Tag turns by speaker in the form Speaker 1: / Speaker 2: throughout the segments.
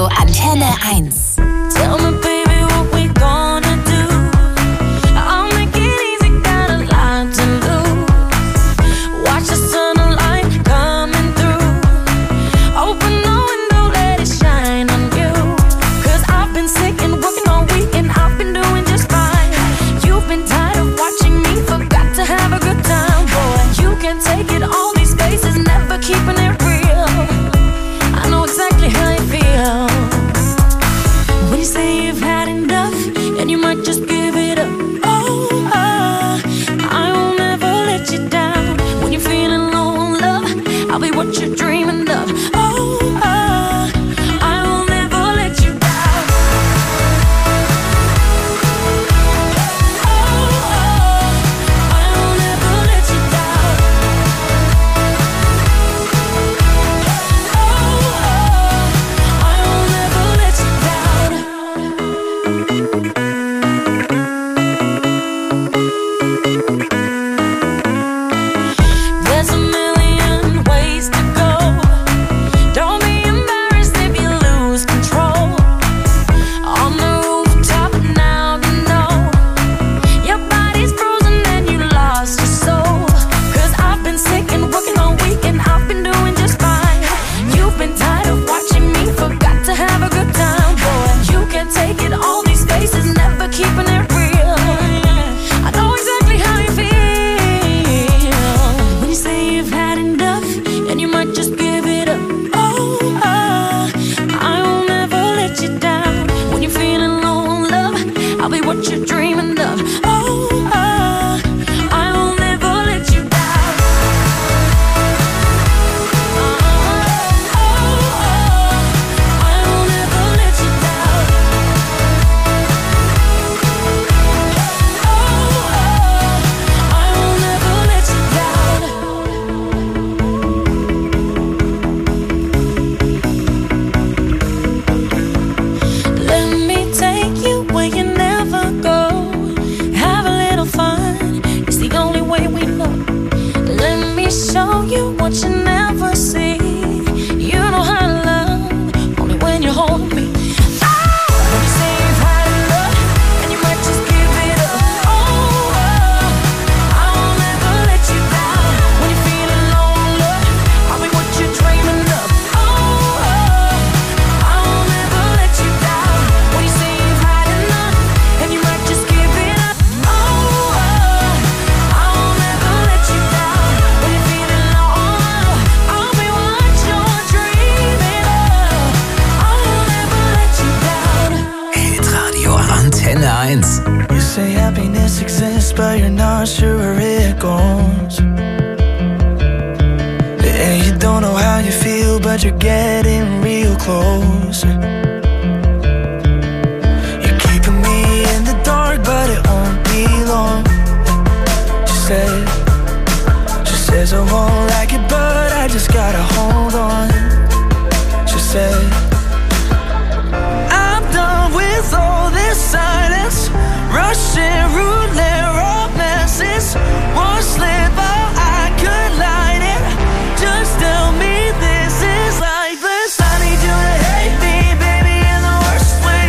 Speaker 1: Hitradio Antenne 1.
Speaker 2: Tell me, baby, what we gonna do? I'll make it easy, got a lot to lose. Watch the sunlight coming through. Open the window, let it shine on you. 'Cause I've been sick and working all week and I've been doing just fine. You've been tired of watching me, forgot to have a good time, boy. You can take it, all these faces, never keeping it real. I know exactly how you feel. When you say you've had enough and you might just give it up. I won't ever let you down. When you're feeling low on love, I'll be what you're dreaming of. I will never let you down. I will never let you down. I will never let you down. There's a million ways to go. Don't be embarrassed if you lose control. On the rooftop now, you know your body's frozen and you lost your soul. 'Cause I've been sick and working all week and I've been doing just fine. You've been tired of watching me, forgot to have a good time, boy. You can take it, all these faces, never keeping it real. I know exactly how you feel. When you say you've had enough and you might just give it up. I will never let you down. When you're feeling low on love, I'll be what you're dreaming of. I will never let you down. I will never let you down. I will never let you down. Let me take you where you never go. Have a little fun, it's the only way we know. Let me show you what you never see. You know how to love, only when you're holding me. When you say you've had enough and you might just give it up. I will never let you down. When you're feeling low on love, I'll be what you're dreaming of. I will never let you down. When you say you've had enough and you might just give it up. I will never let you down. When you're feeling low on love, I'll be what you're dreaming of. I will never let you down.
Speaker 3: Hitradio Antenne 1.
Speaker 4: You say happiness exists, but you're not sure where it goes. And you don't know how you feel, but you're getting real close. You're keeping me in the dark, but it won't be long. She says I won't like it, but I just gotta hold on. She said, I'm done with all this silence, rushing roulette romances. One slip, oh, I could light it. Just tell me this is lifeless. I need you to hate me, baby, in the worst way.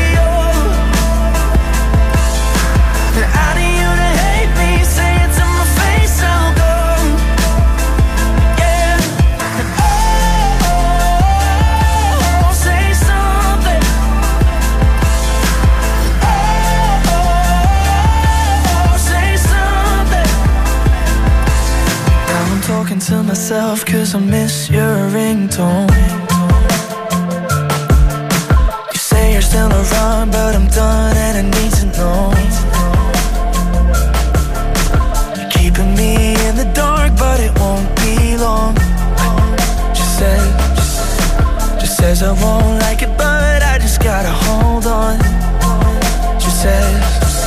Speaker 4: I need you to hate me, say it to my face, I'll go. Yeah. Say something. Say something. Now I'm talking to myself 'cause I miss your ringtone. You say you're still around, but I'm done and I need to know. You're keeping me in the dark, but it won't be long. She says I won't like it, but I just gotta hold on. She says,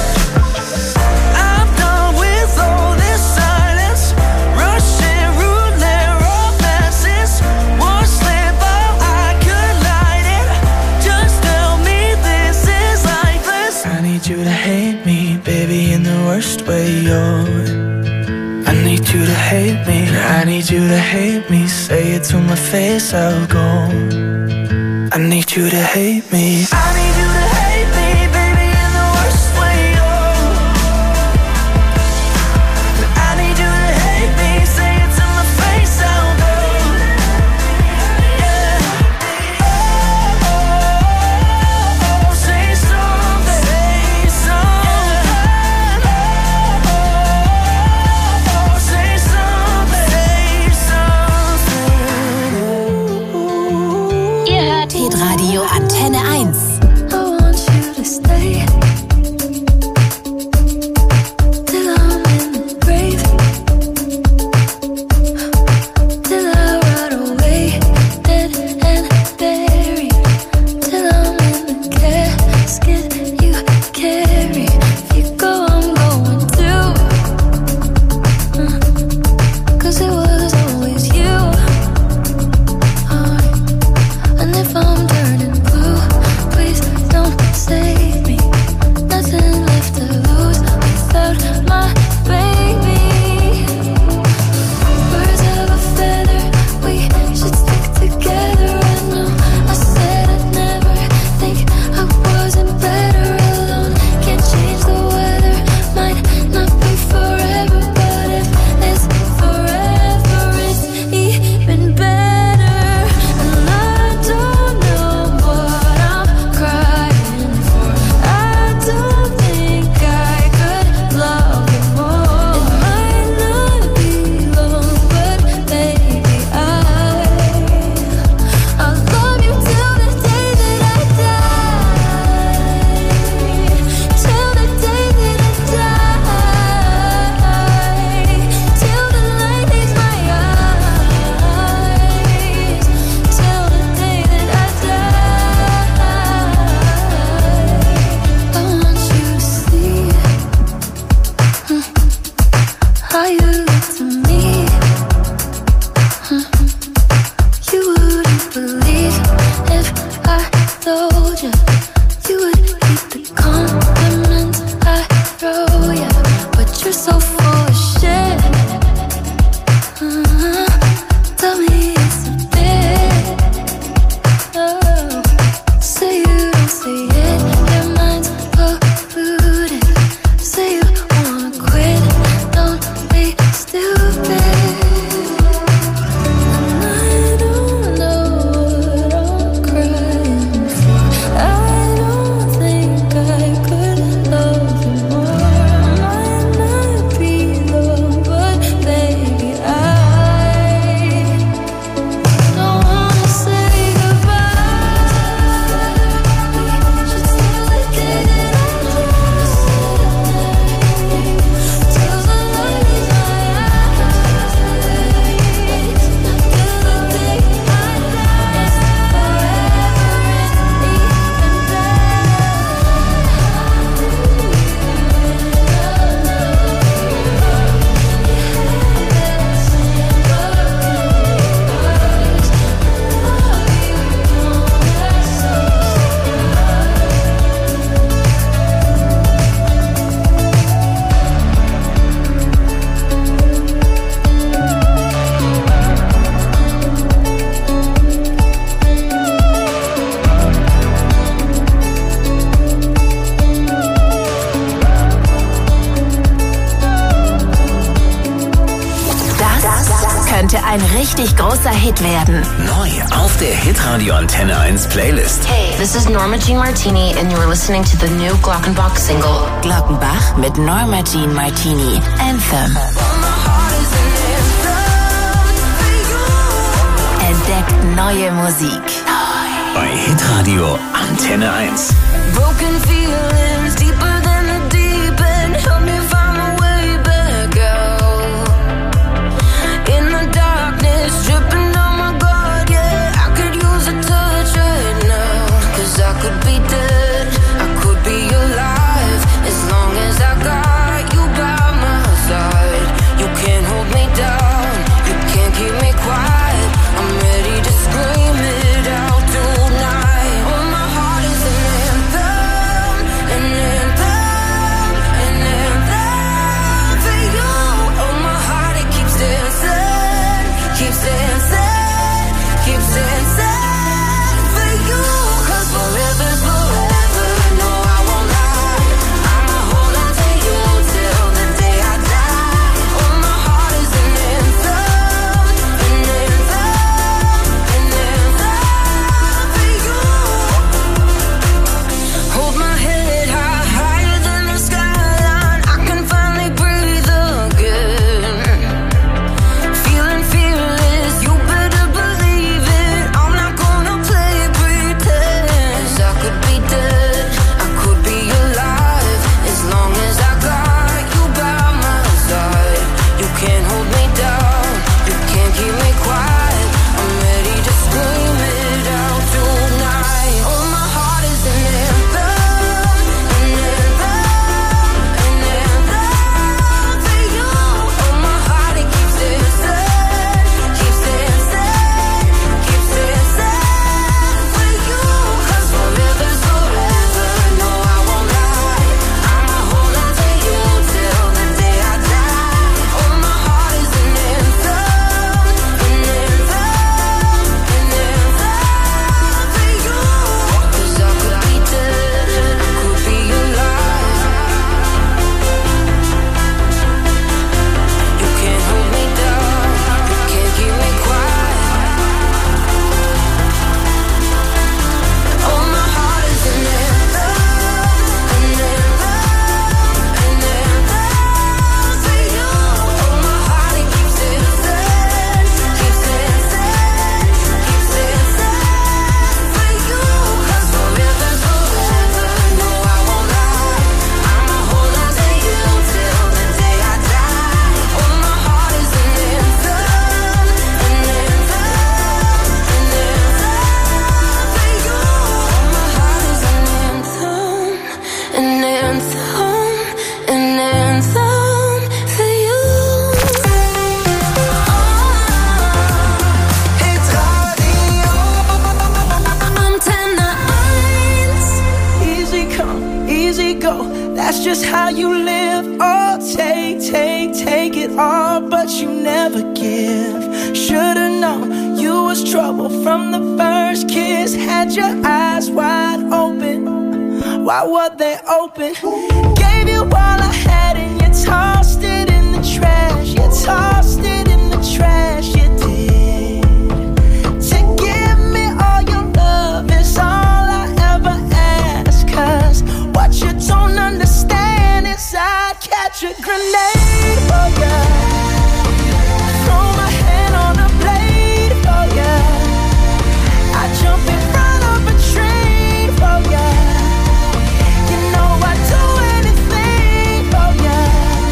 Speaker 4: I'm done with all this silence, rushing roulette romances. One slip, oh, I could light it. Just tell me this is lifeless. I need you to hate me, baby, in the worst way. I need you to hate me. I need you to hate me. Say it to my face, I'll go. I I need you to hate me. I need you to hate me, baby, in the worst way, oh. I need you to hate me, say it to my face, I'll go. Yeah. Oh, oh, oh, say something, say something. Oh, oh, say something, say something.
Speaker 1: Ihr hört Hitradio Antenne 1.
Speaker 2: I want you to stay till I'm in the grave, till I rot away, dead and buried, till I'm in the casket you carry. If you go, I'm going too, 'cause it was always you. And if I'm turning blue, please don't save me. Nothing left to lose without my baby. Birds of a feather, we should stick together. I know I said I'd never think I wasn't better alone. Can't change the weather, might not be forever, but if it's forever, it's even better. And I don't know what I'm crying for. I don't think I could love you more. It might not be long, but baby, I'll love you till the day that I die. Till the day that I die. Till the light leaves my eyes. Till the day that I die. I want you to see how you look to me. You wouldn't believe if I told you. You would keep the compliments I throw you, but you're so full of shit. Tell me it's a bit. Oh, say you don't see it, your mind's polluted. Say you wanna quit, don't be stupid. And I don't know what I'm crying for. I don't think I could love you more. Might not be long, but baby, I don't wanna say goodbye. Should still the day that I die. Till the light leaves my eyes. Till the day I die. It's forever,
Speaker 1: Das könnte ein richtig großer Hit werden.
Speaker 3: Neu auf der Hitradio Antenne 1 Playlist.
Speaker 5: Hey, this is Norma Jean Martini, and you're listening to the new Glockenbach single.
Speaker 1: Glockenbach mit Norma Jean Martini. Anthem. Entdeckt neue Musik.
Speaker 3: Bei Hitradio Antenne 1.
Speaker 2: Broken feelings deeper than the deep end. Help me find my way back out. In the darkness, dripping on my guard, yeah. I could use a touch right now. 'Cause I could be dead, I could be alive. As long as I got you by my side. You can't hold me down, you can't keep me quiet. I'm ready to scream it out tonight. Oh, my heart is an anthem, an anthem.
Speaker 4: just how you live. Oh, take it all, but you never give. Should've known you was trouble from the first kiss. Had your eyes wide open. Why were they open? Gave you all I had and you tossed it in the trash. You tossed it in the trash, you did. To give me all your love is all I ever ask. Cause what you don't understand is I'd catch a grenade for ya. Throw my hand on a blade for ya. I'd jump in front of a train for ya. You know I'd do anything for ya.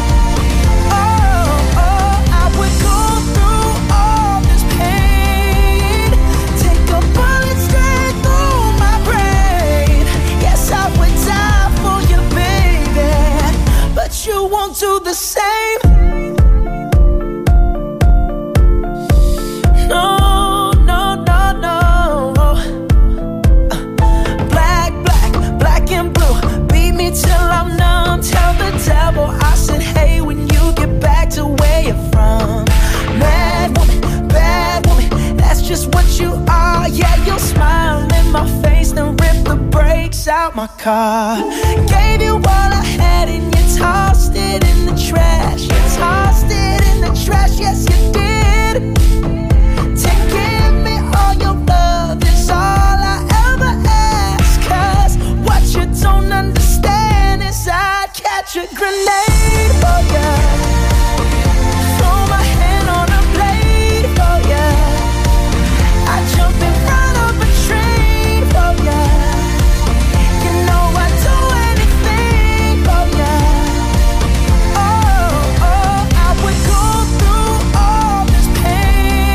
Speaker 4: Oh, I would go through all this pain. Take a bullet straight through my brain. Yes, I would die for you, baby, but you won't do the same. No, no, no, no. Black and blue. Beat me till I'm numb. Tell the devil I said, hey, when you get back to where you're from. Mad woman, bad woman, that's just what you are. Yeah, you'll smile in my face, then rip the brakes out my car. Gave you all I had and you tossed it in the trash. You tossed it in the trash, yes you did. To give me all your love is all I ever ask. Cause what you don't understand is I'd catch a grenade for ya. Throw my hand on a blade for ya. I'd jump in front of a train for ya. You know I'd do anything for ya. Oh, I would go through all this pain.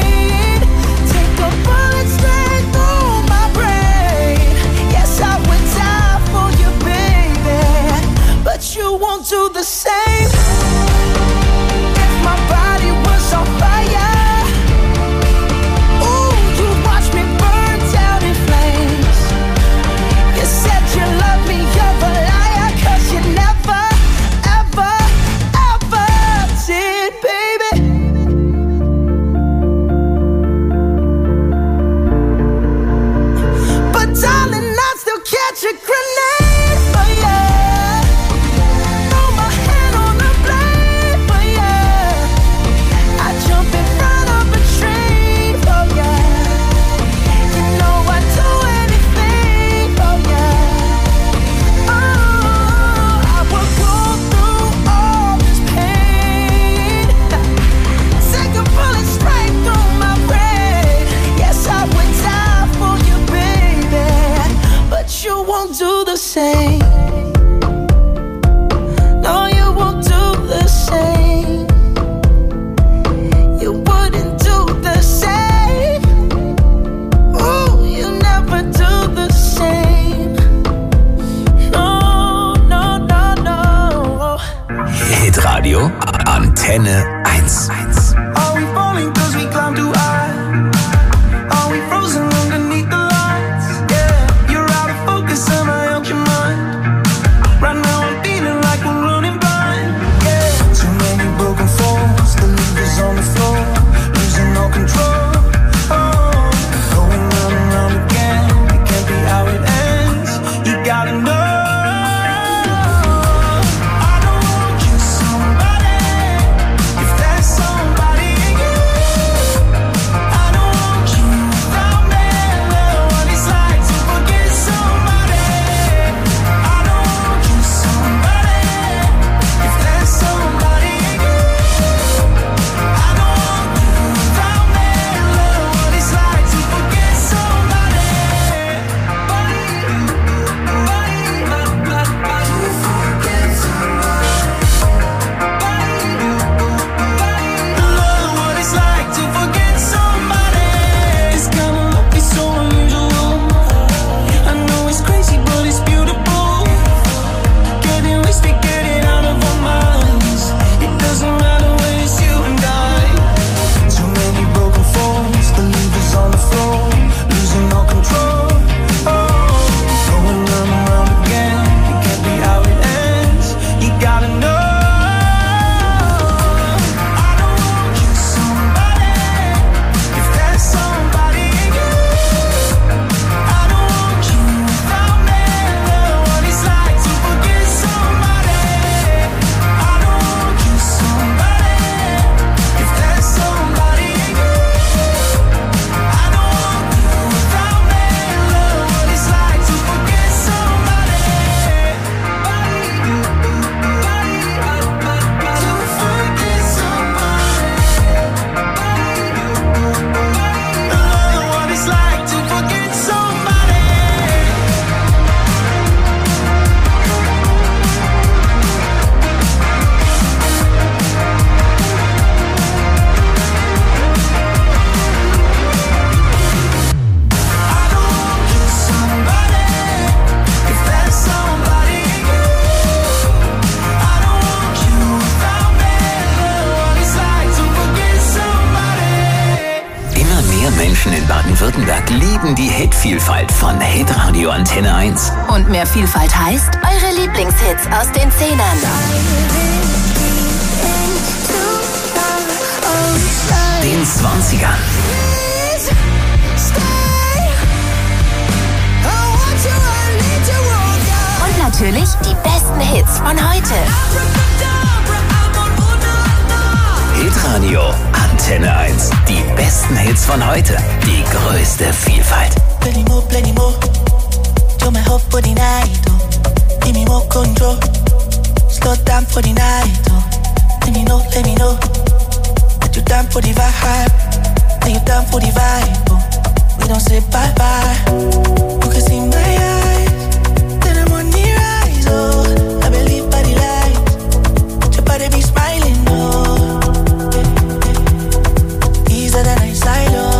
Speaker 3: Baden-Württemberg lieben die Hitvielfalt von Hitradio Antenne 1.
Speaker 1: Und mehr Vielfalt heißt eure Lieblingshits aus den 10ern.
Speaker 3: Den 20ern.
Speaker 1: Und natürlich die besten Hits von heute.
Speaker 3: Hitradio Antenne 1. Die besten Hits von heute. Die größte Vielfalt.
Speaker 4: Plenty more. You're my hope for the night, oh. Give me more control. Slow down for the night, oh. Let me know. That you down for the vibe. That you down for the vibe, oh. We don't say bye-bye. You can see my eyes. Then I'm on the rise, oh. I believe by the light. Your body be smiling, oh. Easier than I silo.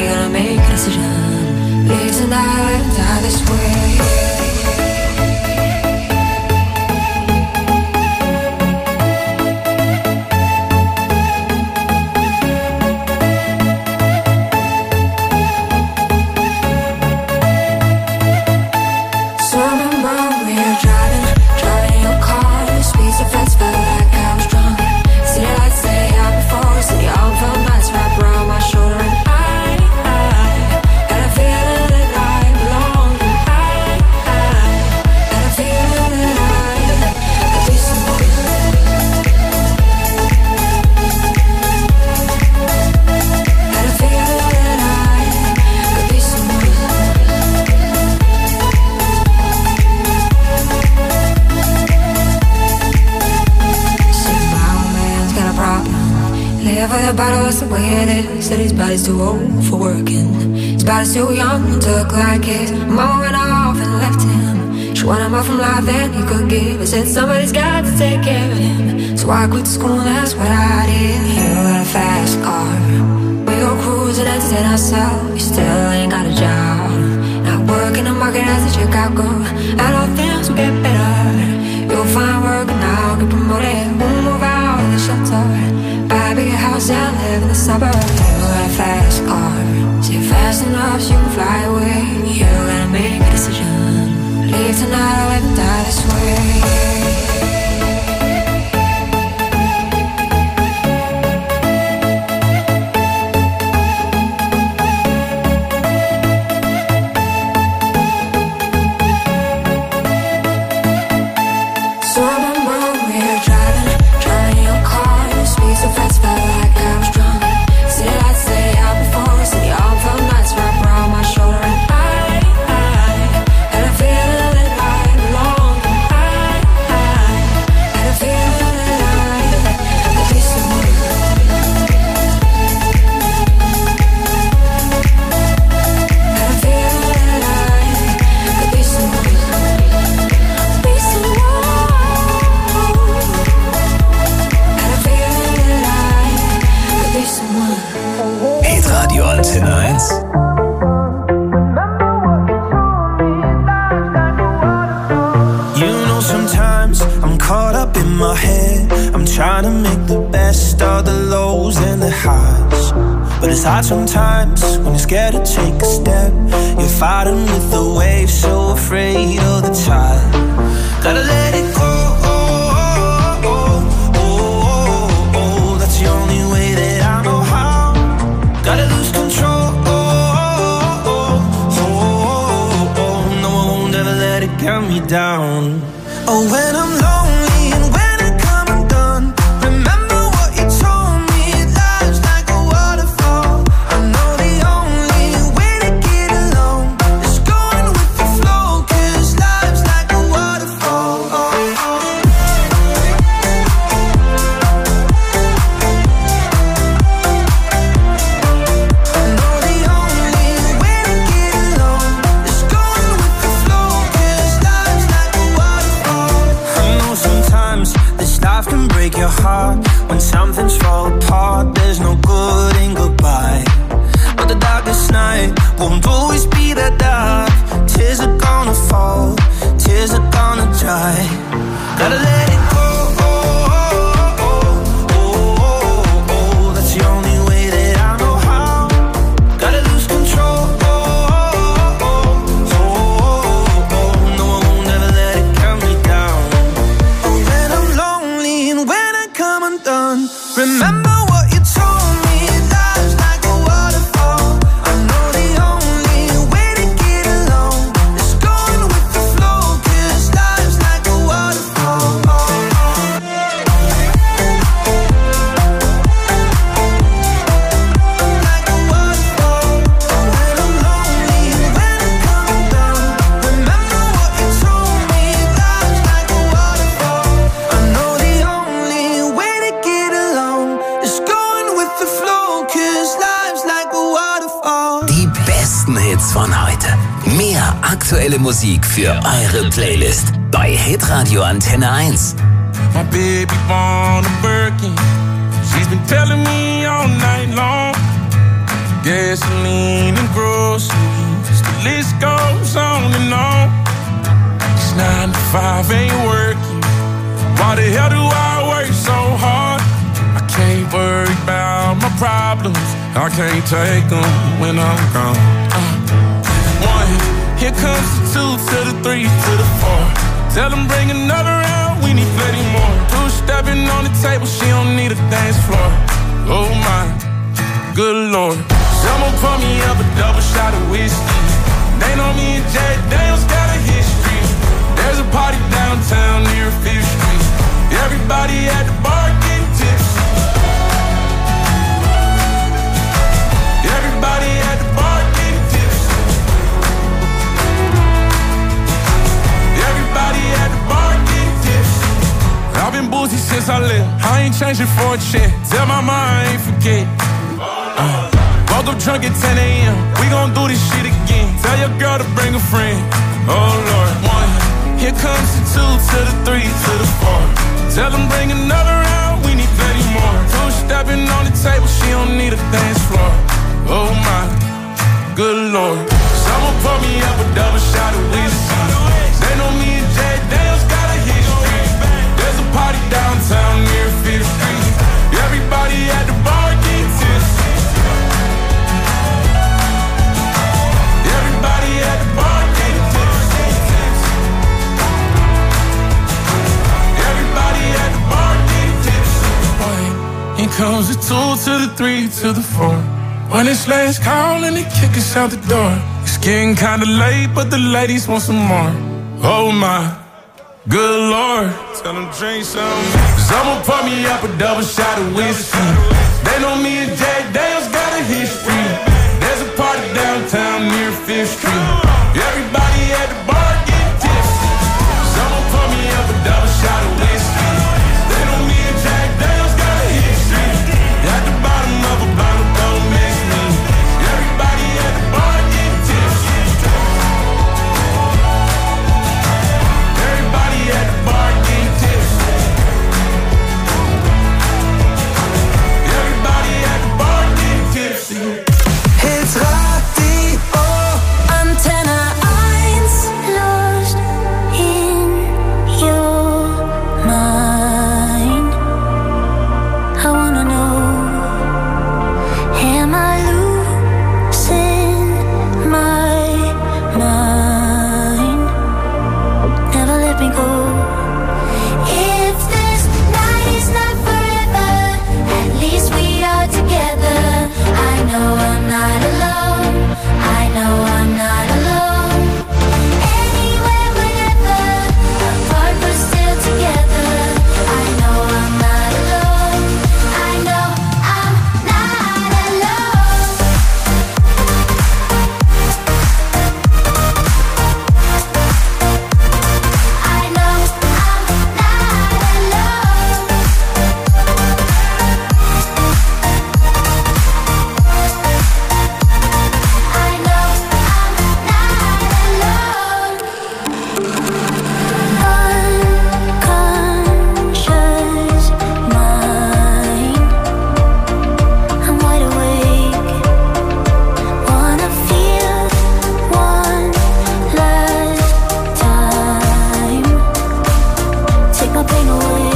Speaker 6: Leave tonight, die this way. that bottle, that's the way it is. Said his body's too old for working. His body's too young to look like his. Mama went off and left him. She wanted more from life than he could give. I said somebody's got to take care of him. So I quit school and that's what I did. You got a fast car. We go cruising, entertain ourselves. You still ain't got a job. Not working the market as a Chicago. I know things will get better. You'll find work and I'll get promoted. We'll move out of the shelter. Buy a bigger house and live in the suburbs. You got a fast car. Say fast enough so you can fly away. You gotta make a decision. Leave tonight or live and die this way.
Speaker 7: But it's hard sometimes when you're scared to take a step. You're fighting with the waves, so afraid of the tide. Gotta let it go. That's the only way that I know how. Gotta lose control. No, I won't ever let it get me down. Oh, when I'm lonely and when I come undone, remember what you told me. Life's like a waterfall. I know the only way to get along is going with the flow, 'cause life's like a waterfall. I know the only way to get along is going with the flow, 'cause life's like a waterfall. I know sometimes this life can break your heart. When something's fall apart, there's no good in goodbye. But the darkest night won't always be that dark. Tears are gonna fall, tears are gonna dry. Gotta let it go. That's the only way that I know how. Gotta lose control. No, I won't ever let it get me down. Oh, when I'm lonely and when I come undone, remember what you told me. Life's like a waterfall. I know the only way to get along is going with the flow, 'cause life's like a waterfall. Like a waterfall. When I'm lonely and when I come undone, remember what you told me. Life's like a waterfall. I know the only way to get along is going with the flow, 'cause life's like a waterfall.
Speaker 3: Die besten Hits von heute. Mehr aktuelle Musik für eure Playlist bei Hitradio Antenne 1.
Speaker 8: My baby born a Birkin. She's been telling me all night long. Gasoline and groceries, the list goes on and on. It's 9 to 5, ain't working. Why the hell do I work so hard? I can't worry about my problems. I can't take them when I'm gone. 1, here comes the 2 to the 3 to the 4. Tell them bring another round, we need plenty more. 2 stepping on the table, she don't need a dance floor. Oh my, good lord. Someone pour me up a double shot of whiskey. They know me and Jay Daniels got a history. There's a party downtown near 5th Street. Everybody at the bar getting tipsy. Everybody at the bar getting tipsy. Everybody at the bar getting tipsy. I've been boozy since I live. I ain't changing for a check. Tell my mom I ain't forget. Woke up drunk at 10 a.m. We gon' do this shit again. Tell your girl to bring a friend. Oh Lord, 1. Here comes the 2 to the 3 to the 4. Tell them bring another round. We need 30 more. 2 stepping on the table. She don't need a dance floor. Oh my, good Lord. Someone pour me up a double shot of whiskey. They know me and Jay Daniels got a history. There's a party downtown near 5th Street. Everybody at the bar get tipsy. Everybody at the bar get tipsy. Everybody at the bar get tipsy. Here comes the 2 to the 3 to the 4. When it's last call and they kick us out the door. It's getting kinda late, but the ladies want some more. Oh my, good Lord. Tell them drink some. Someone pour me up a double shot of whiskey. They know me and Jack Daniels got a history. There's a party downtown near 5th Street. Everybody at the bar get tipsy. Someone pour me up a double shot of whiskey. They know me and Jack Daniels got a history. At the bottom of a bottle, don't miss me. Everybody at the bar get tipsy. Everybody at the bar get tipsy. Everybody at the bar get tipsy.
Speaker 7: Hits Radio
Speaker 2: Antenne 1. Lost in your mind. I wanna know, am I losing my mind? Never let me go. If this night is not forever, at least we are together. I know I'm not alone. I know I'm not alone. Anywhere, whenever, apart but still together. I know I'm not alone. I know I'm not alone. I know I'm not alone. I know I'm not alone. Unconscious mind. I'm wide awake. Wanna feel one last time. Take my pain away.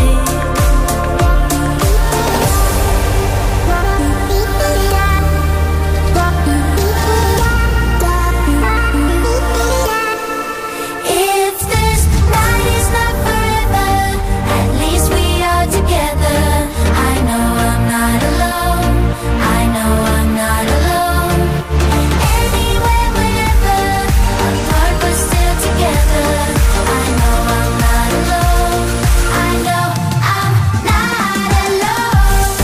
Speaker 2: If this night is not forever, at least we are together. I know I'm not alone. I know I'm not alone. Anywhere, whenever, apart but still together. I know I'm not alone. I know I'm not alone.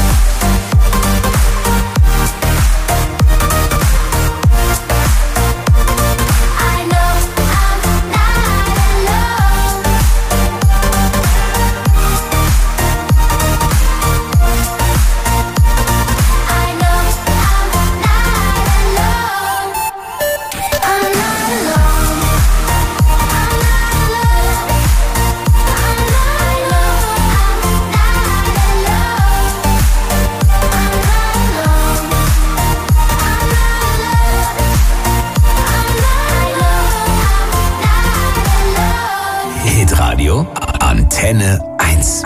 Speaker 2: I know I'm not alone. I know I'm not alone. I'm not alone. I'm not alone. I'm not alone.
Speaker 3: Hitradio Antenne 1.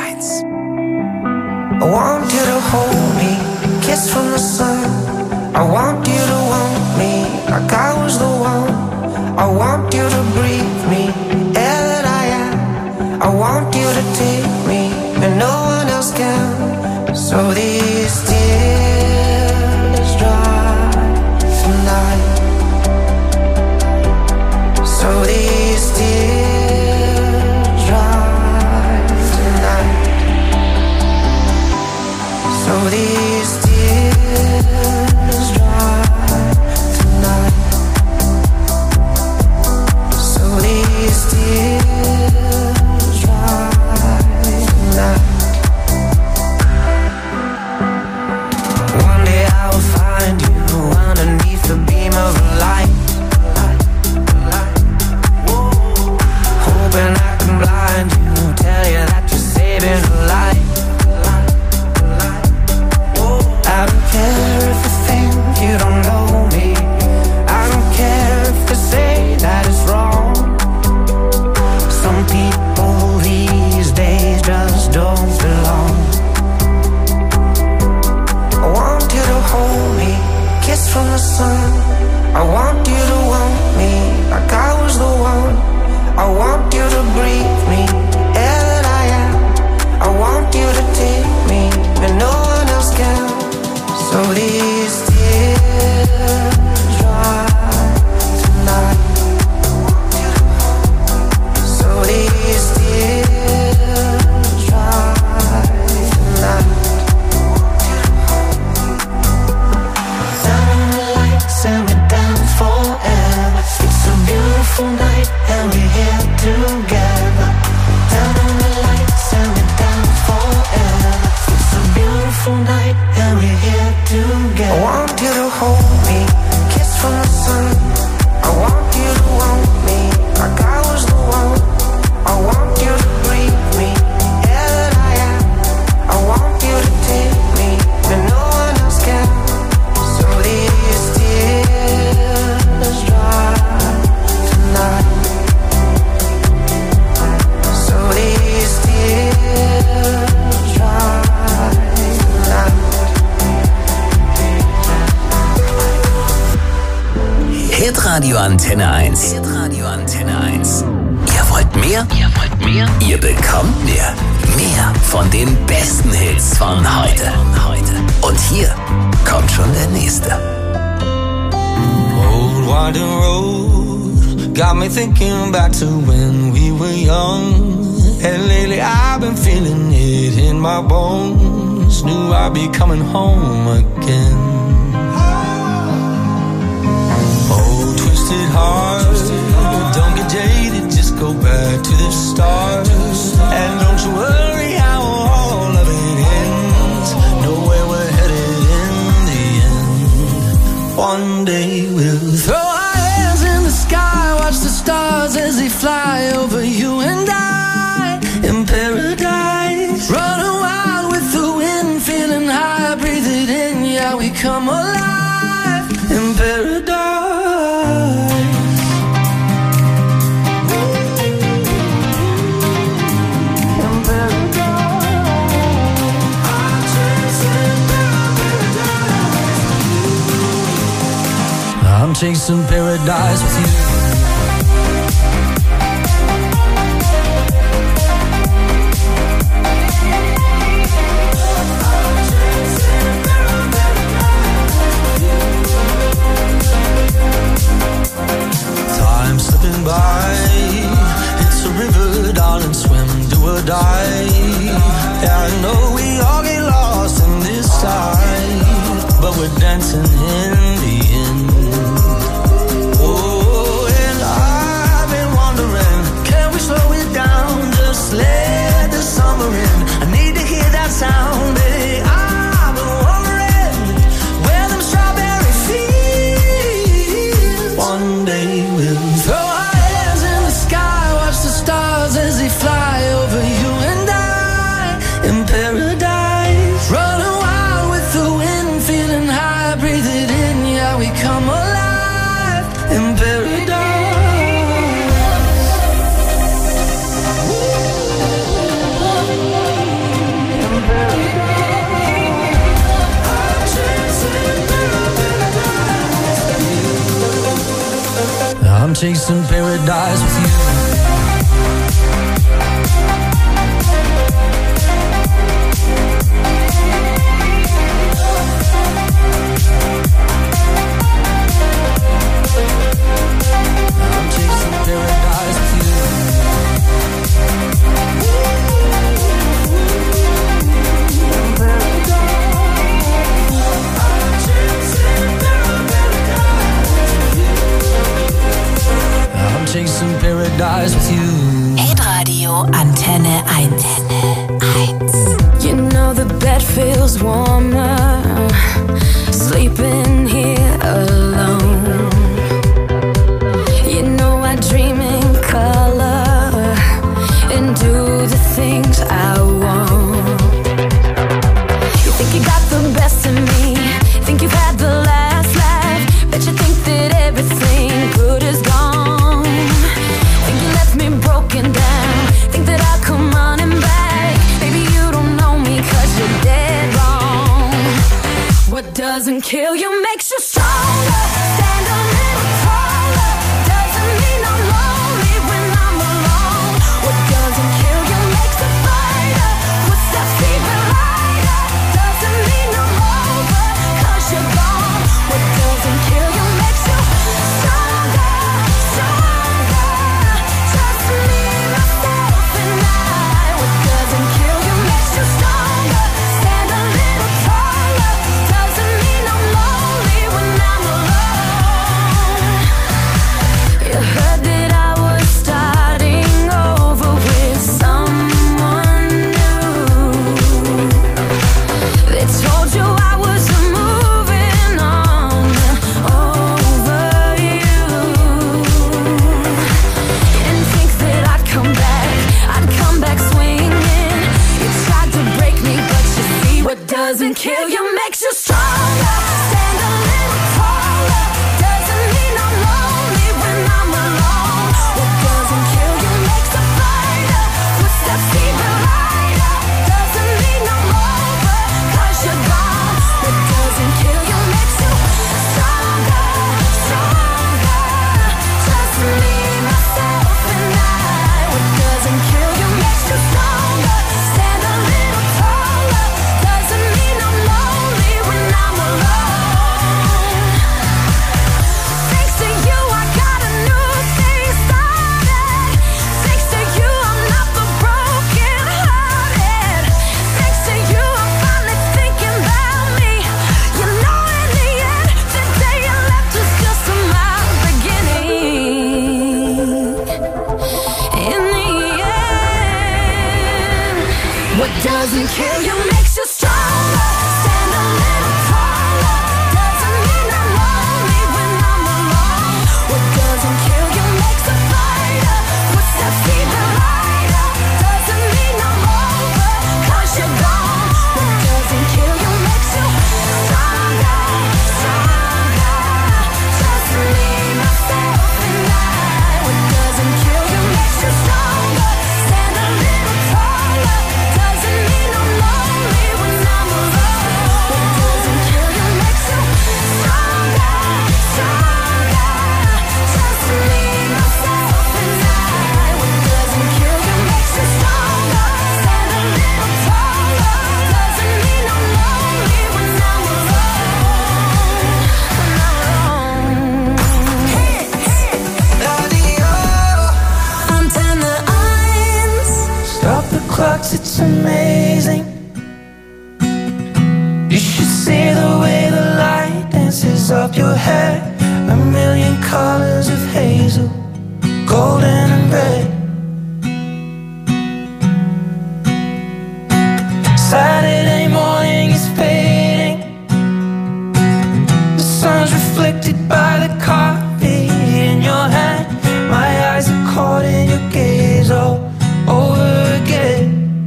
Speaker 7: I want you to hold me, kiss from the sun. I want you to want me like I was the one. I want you to breathe me, air that I am. I want you to take me and no one else can. So these tears dry tonight. So these tears dry tonight. So these tears dry tonight. So these tears dry tonight.
Speaker 3: Hitradio Antenne 1. Hitradio Antenne 1. Ihr wollt mehr? Ihr wollt mehr? Ihr bekommt mehr. Mehr von den besten Hits von heute. Und hier kommt schon der nächste.
Speaker 7: Old winding road got me thinking back to when we were young. And lately I've been feeling it in my bones. Knew I'd be coming home again. Oh, twisted heart, don't get jaded, just go back to the start. And don't you worry how all of it ends. Know where we're headed in the end. One day we'll throw our hands in the sky, watch the stars as they fly over you and I. In paradise, running wild with the wind, feeling high, breathe it in, yeah, we come alive. In paradise. I'm chasing paradise with you. Time slipping by, it's a river, darling, swim, do or die. Yeah, I know we all get lost in this tide, but we're dancing in the end. Oh, and I've been wondering, can we slow it down, just let the summer in. I need to hear that sound, baby. I've been wondering where them strawberry fields. One day we'll throw our hands in the sky, watch the stars as they fly over you and I. In paradise, running wild with the wind, feeling high, breathe it in, yeah, we come alive. In paradise. I'm chasing paradise with you. I'm chasing paradise with you. I'm chasing paradise with you.
Speaker 1: Hitradio Antenne 1.
Speaker 2: You know the bed feels warmer, sleeping here alone. You know I dream in color and do the things I want. You think you got the best of me, think you've had the last laugh, bet you think that everything good is gone. Think you left me broken down, think that I'll come running back. Baby, you don't know me 'cause you're dead wrong. What doesn't kill you makes you stronger. Stand a little taller. Doesn't mean I'm lonely when I'm alone. What doesn't kill you makes a fighter. Footsteps even lighter. Doesn't mean I'm over 'cause you're gone. What doesn't kill you makes you stronger, stronger. Just me, myself, and I. What doesn't kill you makes you stronger. Stand a little taller. Doesn't mean I'm lonely when I'm alone. You heard that I was starting over with someone new. They told you I was moving on over you. You didn't think that I'd come back swinging. You tried to break me, but you see what doesn't kill you makes you stronger. Stand a little taller. Doesn't mean I'm lonely when I'm alone. What doesn't kill you makes a fighter. Footsteps even lighter. Doesn't mean I'm over 'cause you're gone. What doesn't kill you makes you stronger, stronger. doesn't kill you, makes you stronger. Stand a little taller. Doesn't mean I'm lonely when I'm alone. What doesn't kill you makes a fighter. Footsteps even lighter. Doesn't mean I'm over, 'cause you're gone. What doesn't kill you makes you stronger, stronger. Just me, myself, and I. What doesn't kill you makes you stronger. Stand a little taller. Doesn't mean I'm lonely when I'm alone. What doesn't kill you makes you stronger, stronger. Just me, myself, and I. What doesn't kill you makes you stronger. Stand a little taller. Doesn't mean I'm lonely when I'm alone. Antenne 1.
Speaker 7: Stop the clocks, it's amazing. You should see the way the light dances up your hair. A million colors of hazel, golden and red. Saturday morning is fading. The sun's reflected by the coffee in your hand. My eyes are caught in your gaze all over again.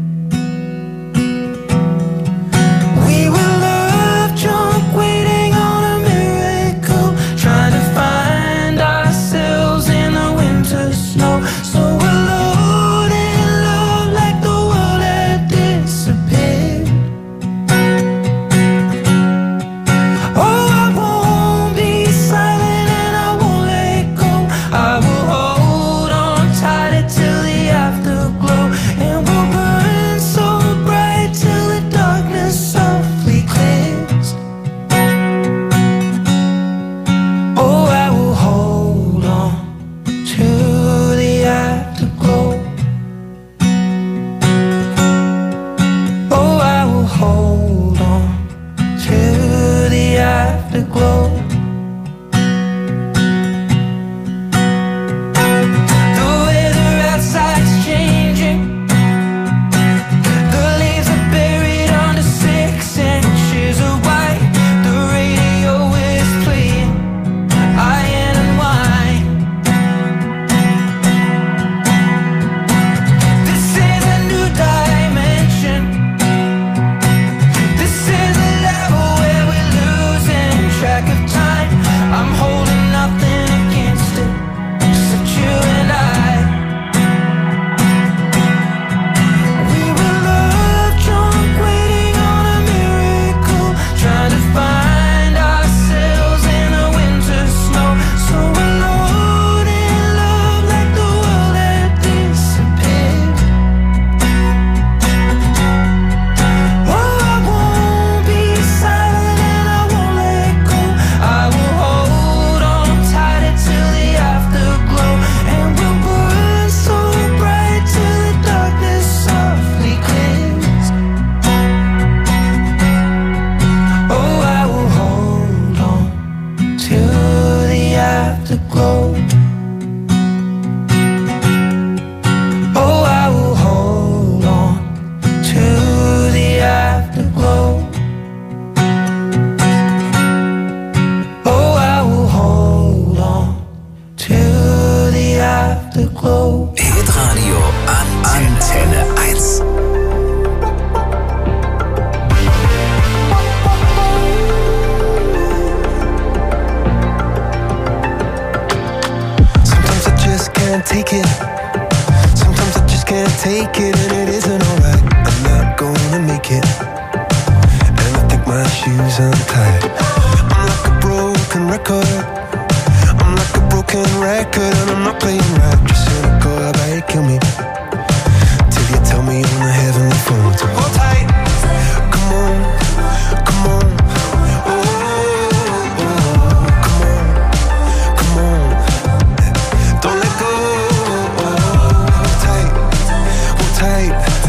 Speaker 7: We were love drunk, waiting on a miracle, trying to find ourselves in the winter snow. So alone in love, like the world had disappeared. Oh, I won't be silent and I won't let go. I will hold on tighter till the afterglow, and we'll burn so bright till the darkness softly clears. Oh, I will hold on to the afterglow. Oh, I will hold on to the afterglow. The weather outside's changing. The leaves are buried under 6 inches of white. The radio is playing Iron and Wine. This is a new dimension. This is a level where we're losing track of time. I'm holding nothing against it, except you and I. We were love drunk, waiting on a miracle, trying to find ourselves in the winter snow. So alone in love, like the world had disappeared. Oh, I won't be silent and I won't let go. I will hold on tighter till the afterglow, and we'll burn so bright till the darkness softly clears. Oh, I will hold on to the afterglow. Oh, I will hold on to the afterglow. Oh, I will hold on to the afterglow.
Speaker 3: Hitradio Antenne 1.
Speaker 9: Sometimes I just can't take it. Sometimes I just can't take it, and it isn't alright. I'm not gonna make it, and I think my shoes untied. I'm like a broken record. I'm like a broken record, and I'm not playing right. Just cynical, I bet kill me till you tell me on the heavenly phone to hold tight. Come on, come on. Oh, come on, come on. Don't let go. Hold tight, hold tight.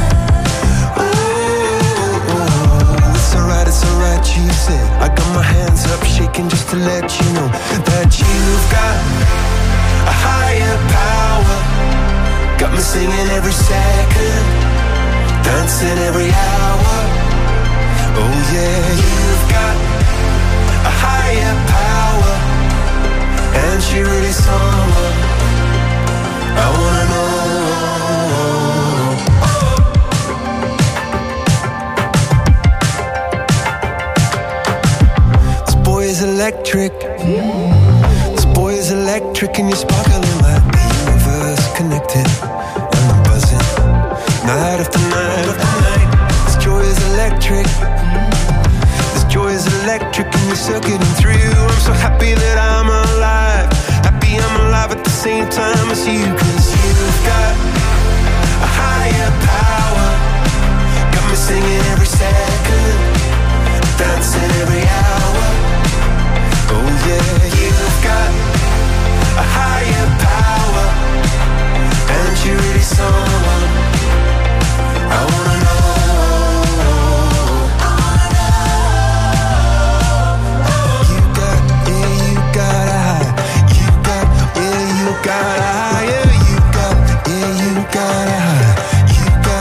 Speaker 9: It's alright, you said. I got my hands up shaking just to let you know that you've got a higher power. Got me singing every second, dancing every hour. Oh yeah, you've got a higher power, and she really someone I wanna know. This boy is electric. This boy is electric, and you're sparkling like the universe connected. And I'm buzzing night after night after night. This joy is electric. This joy is electric, and you're circuiting through. I'm so happy that I'm alive. Happy I'm alive at the same time as you. 'Cause you've got a higher power. Got me singing every second, dancing every hour. Oh yeah, you've got a higher power, and you're really someone I wanna know. You got a high. You got a higher. You got a high. You got,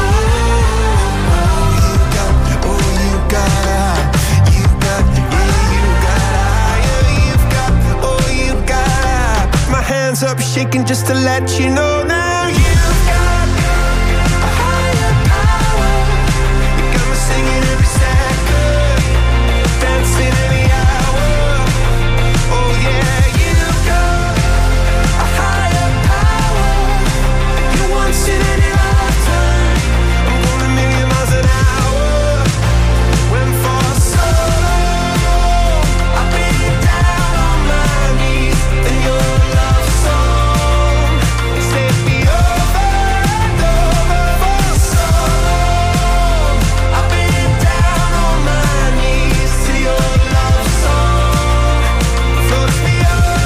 Speaker 9: you got a high. You got higher. You've got, you got high. Put my hands up shaking just to let you know now. You've got a higher power. You got me singing every second, dancing every hour. Oh yeah, you've got a higher power. You once in any lifetime. I'm going a million miles an hour. When for so long I've been down on my knees in your love song. Set me over and over for so long. I've been down on my knees to your love song. Floats me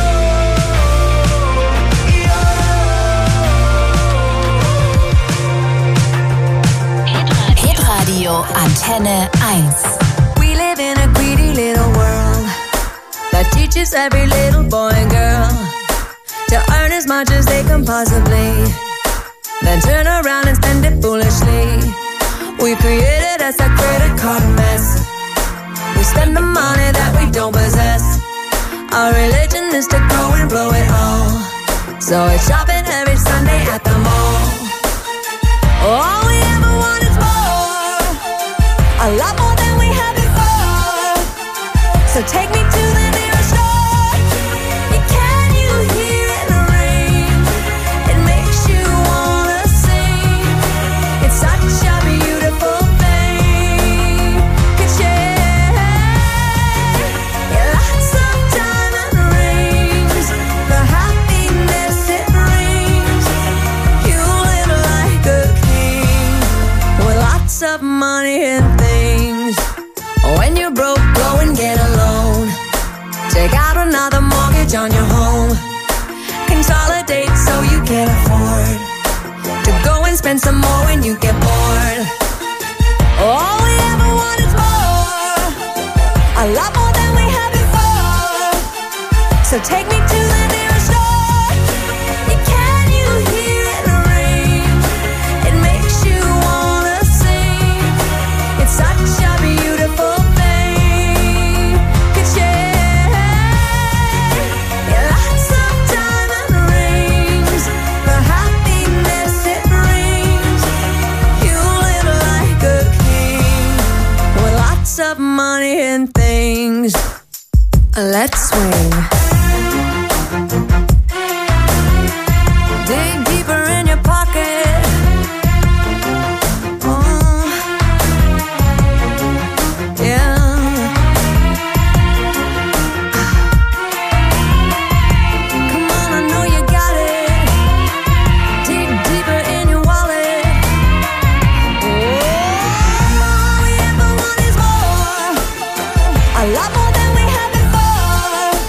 Speaker 1: Hitradio Antenne 1.
Speaker 2: We live in a greedy little world that teaches every little boy and girl to earn as much as they can possibly, then turn around and spend it foolishly. We created us a credit card mess. We spend the money that we don't possess. Our religion is to go and blow it all. So it's shopping every Sunday at the mall. All we ever want is more, a lot more than we had before. So take me to the nearest store. Can you hear it in the rain? It makes you wanna sing. It's such a beautiful thing. Could share lots of diamond rings, the happiness it brings. You live like a king with lots of money and things. When you're broke, go and get a loan. Take out another mortgage on your home. Consolidate so you can afford to go and spend some more when you get bored. All we ever want is more, a lot more than we had before. So take me to the nearest store. Can you hear it in the rain? It makes you wanna sing. It's such a beautiful thing. Could share lots of diamond rings, the happiness it brings. You live like a king with lots of money and things. Let's swing. Dig deeper in your pocket. Oh, yeah. Come on, I know you got it. Dig deeper in your wallet. All we ever want is more, a lot more than we had before.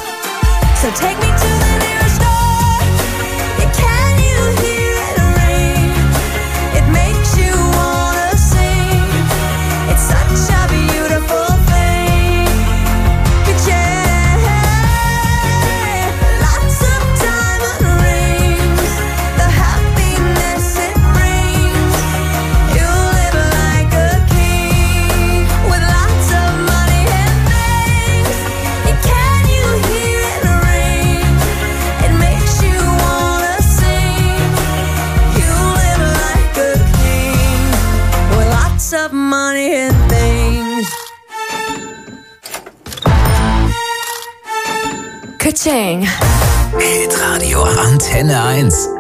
Speaker 4: money and things.
Speaker 1: Ka-ching.
Speaker 3: Hitradio Antenne 1.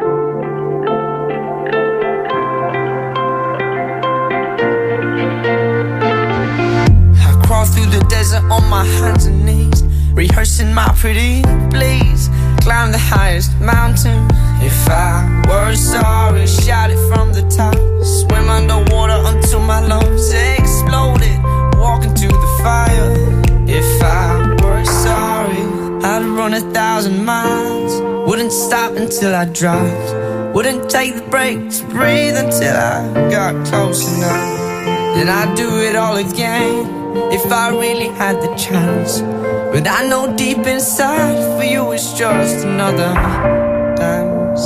Speaker 4: I crawl through the desert on my hands and knees, rehearsing my pretty please. Climb the highest mountain. If I were sorry, shout it from the top. Swim underwater until my lungs exploded. Walk into the fire. If I were sorry, I'd run 1,000 miles. Wouldn't stop until I dropped. Wouldn't take the break to breathe until I got close enough. Then I'd do it all again if I really had the chance. But I know deep inside for you it's just another dance.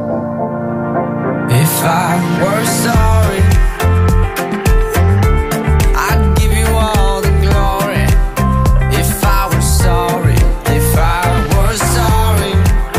Speaker 4: If I were sorry, I'd give you all the glory. If I were sorry, if I were sorry,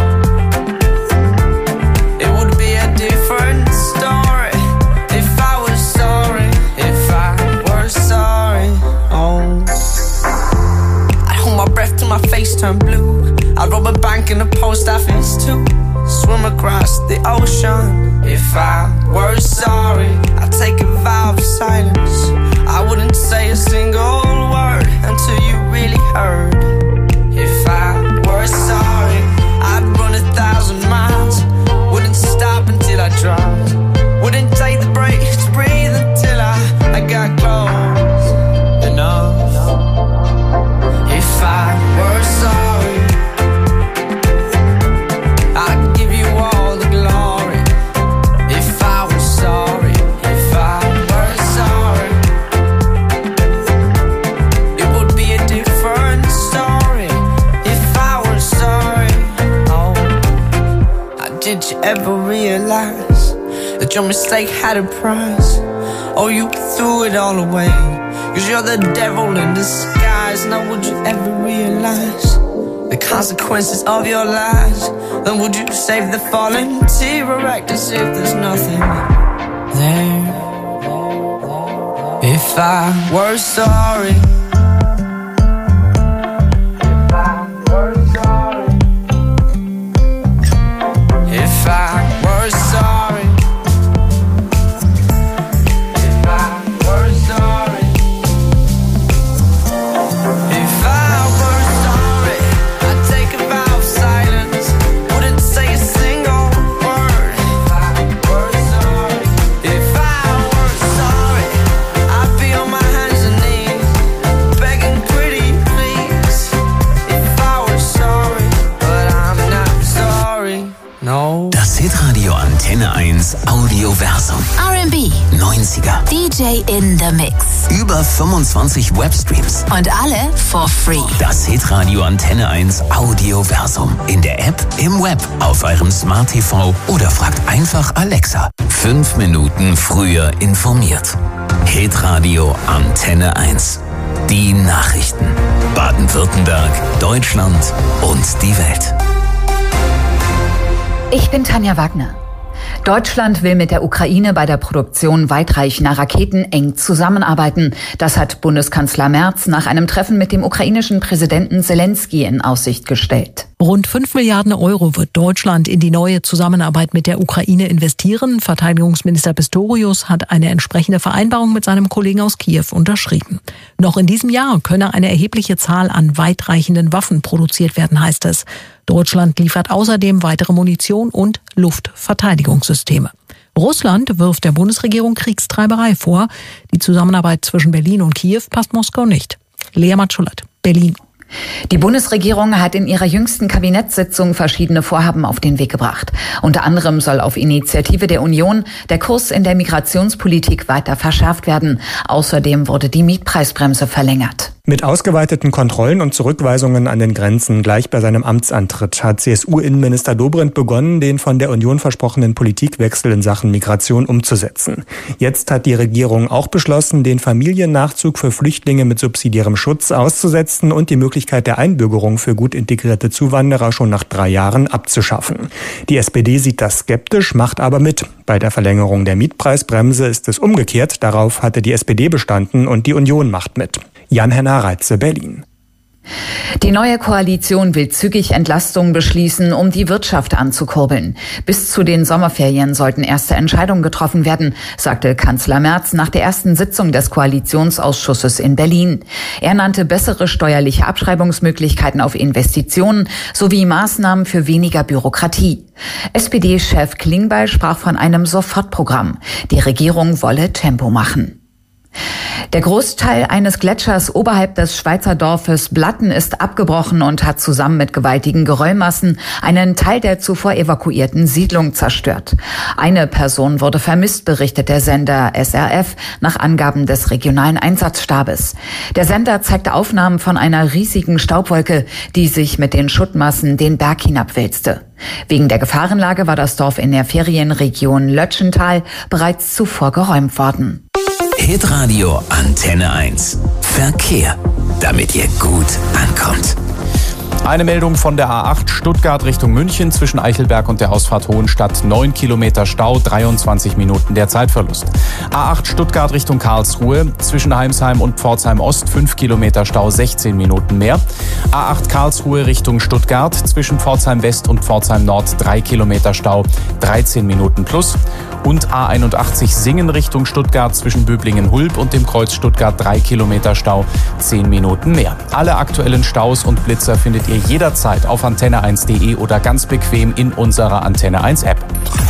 Speaker 4: it would be a different story. If I was sorry, if I were sorry, oh, I'd hold my breath till my face turned blue. I'd rob a bank in a post office too. Swim across the ocean. If I were sorry, I'd take a vow of silence. I wouldn't say a single word until you really heard. If I were sorry, I'd run 1,000 miles. Wouldn't stop until I dropped. Wouldn't take the break to breathe until I got close enough. If I were sorry, I'd give you all the glory. If I was sorry, if I were sorry, it would be a different story. If I was sorry, oh, did you ever realize that your mistake had a price? Oh, you threw it all away, 'cause you're the devil in disguise. Now would you ever realize the consequences of your lies? Then would you save the fallen tear or act as if there's nothing there? If I were sorry, if I were sorry, if I were sorry, if I were sorry, if I were sorry, I'd take a vow of silence. Wouldn't say a single word. If I were sorry, if I were sorry, I'd be on my hands and knees, begging pretty please. If I were sorry, but I'm not sorry, no.
Speaker 3: Das Hitradio Antenne 1 Audioversum.
Speaker 1: R&B.
Speaker 3: 90er.
Speaker 1: DJ in the Mix.
Speaker 3: Über 25 Webstreams.
Speaker 1: Und alle for free.
Speaker 3: Das Hitradio Antenne 1 Audioversum. In der App, im Web, auf eurem Smart TV oder fragt einfach Alexa. 5 Minuten früher informiert. Hitradio Antenne 1. Die Nachrichten. Baden-Württemberg, Deutschland und die Welt.
Speaker 10: Ich bin Tanja Wagner. Deutschland will mit der Ukraine bei der Produktion weitreichender Raketen eng zusammenarbeiten. Das hat Bundeskanzler Merz nach einem Treffen mit dem ukrainischen Präsidenten Zelensky in Aussicht gestellt.
Speaker 11: Rund 5 Milliarden Euro wird Deutschland in die neue Zusammenarbeit mit der Ukraine investieren. Verteidigungsminister Pistorius hat eine entsprechende Vereinbarung mit seinem Kollegen aus Kiew unterschrieben. Noch in diesem Jahr könne eine erhebliche Zahl an weitreichenden Waffen produziert werden, heißt es. Deutschland liefert außerdem weitere Munition und Luftverteidigungssysteme. Russland wirft der Bundesregierung Kriegstreiberei vor. Die Zusammenarbeit zwischen Berlin und Kiew passt Moskau nicht. Lea Matschulat, Berlin.
Speaker 10: Die Bundesregierung hat in ihrer jüngsten Kabinettssitzung verschiedene Vorhaben auf den Weg gebracht. Unter anderem soll auf Initiative der Union der Kurs in der Migrationspolitik weiter verschärft werden. Außerdem wurde die Mietpreisbremse verlängert.
Speaker 12: Mit ausgeweiteten Kontrollen und Zurückweisungen an den Grenzen gleich bei seinem Amtsantritt hat CSU-Innenminister Dobrindt begonnen, den von der Union versprochenen Politikwechsel in Sachen Migration umzusetzen. Jetzt hat die Regierung auch beschlossen, den Familiennachzug für Flüchtlinge mit subsidiärem Schutz auszusetzen und die Möglichkeit der Einbürgerung für gut integrierte Zuwanderer schon nach 3 Jahren abzuschaffen. Die SPD sieht das skeptisch, macht aber mit. Bei der Verlängerung der Mietpreisbremse ist es umgekehrt. Darauf hatte die SPD bestanden und die Union macht mit. Jan-Henner Reitze, Berlin.
Speaker 10: Die neue Koalition will zügig Entlastungen beschließen, um die Wirtschaft anzukurbeln. Bis zu den Sommerferien sollten erste Entscheidungen getroffen werden, sagte Kanzler Merz nach der ersten Sitzung des Koalitionsausschusses in Berlin. Er nannte bessere steuerliche Abschreibungsmöglichkeiten auf Investitionen sowie Maßnahmen für weniger Bürokratie. SPD-Chef Klingbeil sprach von einem Sofortprogramm. Die Regierung wolle Tempo machen. Der Großteil eines Gletschers oberhalb des Schweizer Dorfes Blatten ist abgebrochen und hat zusammen mit gewaltigen Geröllmassen einen Teil der zuvor evakuierten Siedlung zerstört. Eine Person wurde vermisst, berichtet der Sender SRF nach Angaben des regionalen Einsatzstabes. Der Sender zeigte Aufnahmen von einer riesigen Staubwolke, die sich mit den Schuttmassen den Berg hinabwälzte. Wegen der Gefahrenlage war das Dorf in der Ferienregion Lötschental bereits zuvor geräumt worden.
Speaker 3: Hitradio Antenne 1. Verkehr. Damit ihr gut ankommt.
Speaker 13: Eine Meldung von der A8 Stuttgart Richtung München zwischen Eichelberg und der Ausfahrt Hohenstadt. 9 Kilometer Stau, 23 Minuten der Zeitverlust. A8 Stuttgart Richtung Karlsruhe zwischen Heimsheim und Pforzheim Ost. 5 Kilometer Stau, 16 Minuten mehr. A8 Karlsruhe Richtung Stuttgart zwischen Pforzheim West und Pforzheim Nord. 3 Kilometer Stau, 13 Minuten plus. Und A81 Singen Richtung Stuttgart zwischen Böblingen-Hulb und dem Kreuz Stuttgart 3 Kilometer Stau, 10 Minuten mehr. Alle aktuellen Staus und Blitzer findet ihr jederzeit auf antenne1.de oder ganz bequem in unserer Antenne 1 App.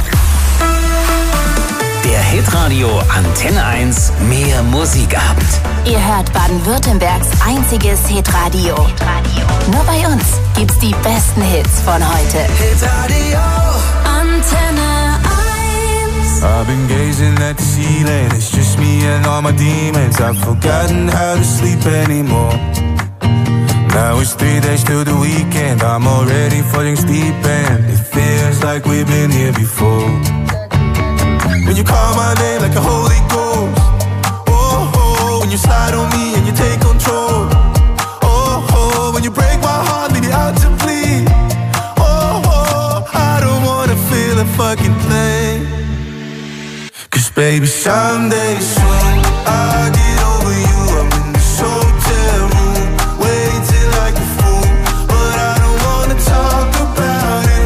Speaker 3: Der Hitradio Antenne 1 Mehr Musikabend.
Speaker 1: Ihr hört Baden-Württembergs einziges Hitradio. Nur bei uns gibt's die besten Hits von heute.
Speaker 7: Hitradio
Speaker 2: Antenne 1.
Speaker 7: I've been gazing at the ceiling, it's just me and all my demons. I've forgotten how to sleep anymore. Now it's 3 days till the weekend, I'm already falling deep and it feels like we've been here before. When you call my name like a Holy Ghost, oh, oh, when you slide on me and you take control, oh, oh, when you break my heart, leave me out to bleed, oh, oh, I don't wanna feel a fucking thing. Cause baby, someday soon I'll get over you. I'm in this hotel room, waiting like a fool, but I don't wanna talk about it,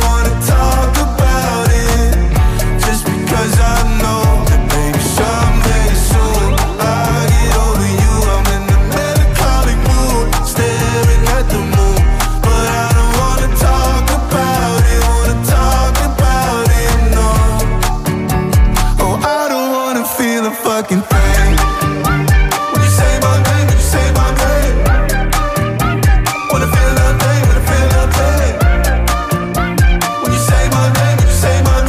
Speaker 7: just because I know that baby, someday soon I'll get over you. I'm in a melancholic mood, staring at the moon, but I don't wanna talk about it, no. Oh, I don't wanna feel a fucking thing. When you say my name, when you say my name, wanna feel nothing, wanna feel nothing. When you say my name, when you say my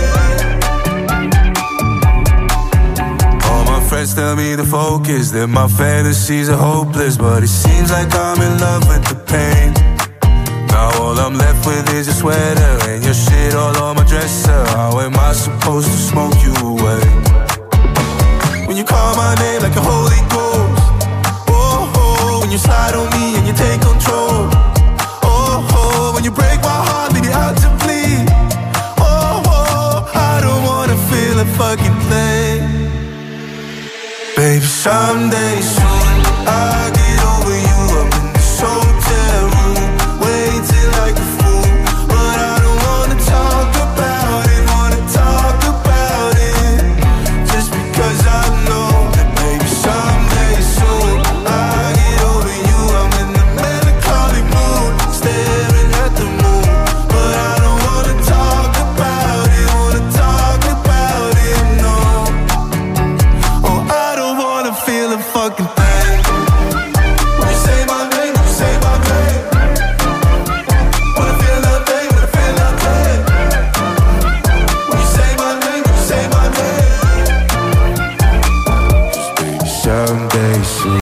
Speaker 7: name. All my friends tell me to focus, that my fantasies are hopeless, but it seems like I'm in love with the pain. Now all I'm left with is a sweater and your shit all on my dresser. How am I supposed to smoke you away? When you call my name like a Holy Ghost, oh, oh, when you slide on me and you take control, oh, oh, when you break my heart, leave me out to bleed, oh, oh, I don't wanna feel a fucking thing. Baby, someday soon I'll get over you. I'm in this hotel room, waiting like a fool, but I don't wanna talk about it, just because I know that baby, someday soon I'll get over you. I'm in a melancholic mood, staring at the moon, but I don't wanna talk about it, no. Oh, I don't wanna feel a fucking thing. When you say my name, when you say my name, wanna feel nothing, wanna feel nothing. When you say my name, when you say my name, just baby, someday soon.